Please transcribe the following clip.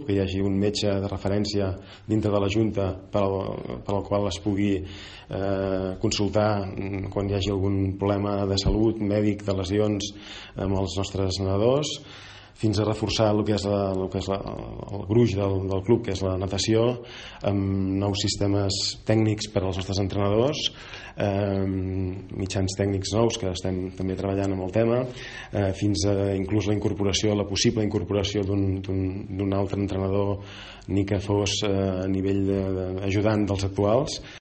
que hi hagi un metge de referència dintre de la Junta per al qual es pugui consultar quan hi hagi algun problema de salut, mèdic, de lesions amb els nostres nedadors, fins a reforçar el que és el gruix del club, que és la natació, amb nous sistemes tècnics per als nostres entrenadors, mitjans tècnics nous que estem també treballant amb el tema, fins a inclús la possible incorporació d'un altre entrenador, ni que fos a nivell d'ajudant dels actuals.